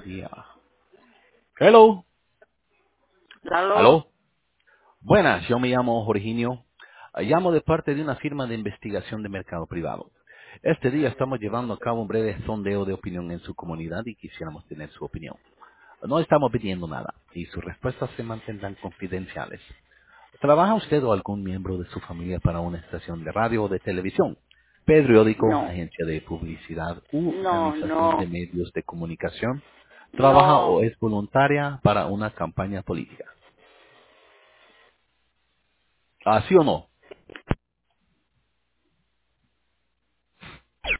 día. Hello. Aló, Aló. Buenas, yo me llamo Jorginho. Llamo de parte de una firma de investigación de mercado privado. Este día estamos llevando a cabo un breve sondeo de opinión en su comunidad y quisiéramos tener su opinión. No estamos pidiendo nada y sus respuestas se mantendrán confidenciales. ¿Trabaja usted o algún miembro de su familia para una estación de radio o de televisión, periódico, no, agencia de publicidad u no, organización de no, medios de comunicación? ¿Trabaja o no, es voluntaria para una campaña política? ¿Sí o no?